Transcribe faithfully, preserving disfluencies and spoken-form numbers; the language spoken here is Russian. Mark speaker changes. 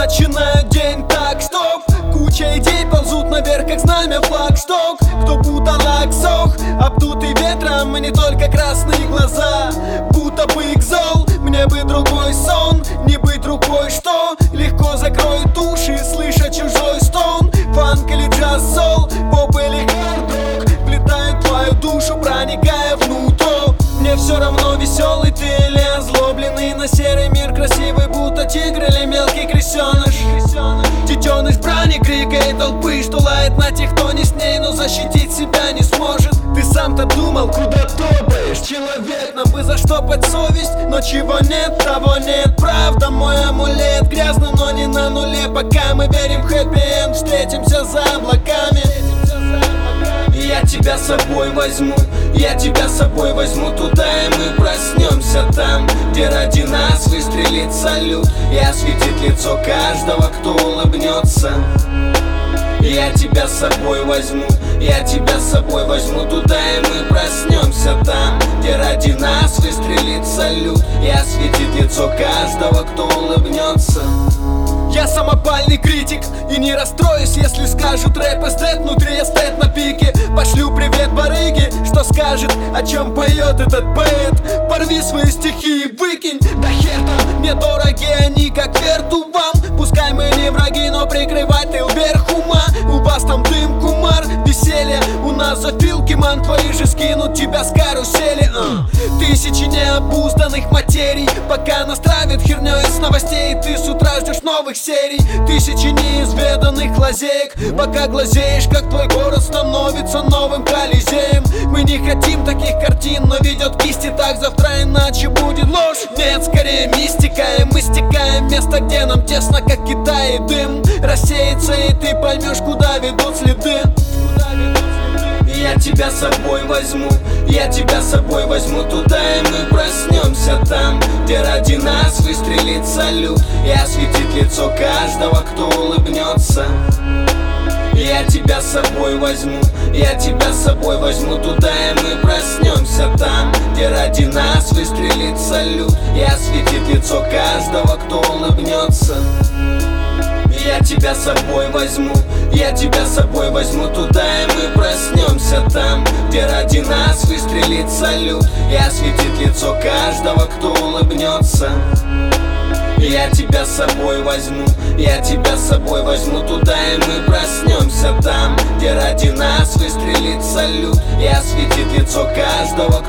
Speaker 1: начинаю день так, стоп. Куча идей ползут наверх, как знамя флагшток. Кто будто лаксох, обдутый ветром, и не только красные глаза. Будто бы их зол, мне бы другой сон. Не быть рукой, что легко закроет уши, слыша чужой стон. Фанк или джаз, сол, поп или хард-рок влетает в твою душу, проникая внутрь. Мне все равно, веселый ты или озлобленный на серый мир, красивый будто тигр или мелкий крысеныш. Детеныш брани, крика и толпы, что лает на тех, кто не с ней, но защитить себя не сможет. Ты сам-то думал, куда топаешь, человек, нам бы заштопать совесть, но чего нет, того нет. Правда, мой амулет грязный, но не на нуле. Пока мы верим в хэппи-энд, встретимся за облаками. Я тебя с собой возьму, я тебя с собой возьму туда, и мы проснемся там, где ради нас выстрелит салют и осветит лицо каждого, кто улыбнется. Я тебя с собой возьму, я тебя с собой возьму туда, и мы проснемся там, где ради нас выстрелит салют и осветит лицо каждого, кто улыбнется. Я самопальный критик и не расстроюсь, если скажут рэп эстет, внутри эстет на пике. Пошлю привет барыге, что скажет, о чем поет этот поэт. Порви свои стихи и выкинь, да хер там, мне дороги они как верту вам. Пускай мы не враги, но прикрывать тыл вверх ума. У вас там дым, кумар, веселье, у нас зафилки, ман, твои же скинут тебя с карусели. uh. Тысячи необузданных материй, пока нас травят хернёй из новостей. Ты с утра ждешь новых серий, тысячи неизведанных лазеек, пока глазеешь, как твой город становится новым колизеем. Мы не хотим таких картин, но ведет кисти так, завтра иначе будет ложь. Нет, скорее мистика, и мы стекаем в место, где нам тесно, как Китай, и дым рассеется, и ты поймешь, куда ведут следы. Я тебя с собой возьму, я тебя с собой возьму туда, и мы проснемся там, где ради нас выстрелит салют и осветит лицо каждого, кто улыбнется. Я тебя с собой возьму, я тебя с собой возьму туда, и мы проснемся там, где ради нас выстрелит салют и осветит лицо каждого, кто улыбнется. Я тебя с собой возьму, я тебя с собой возьму туда, и мы проснемся там, где ради нас выстрелит салют и осветит лицо каждого, кто улыбнется. Я тебя с собой возьму, я тебя с собой возьму туда, и мы проснемся там, где ради нас выстрелит салют и осветит лицо каждого,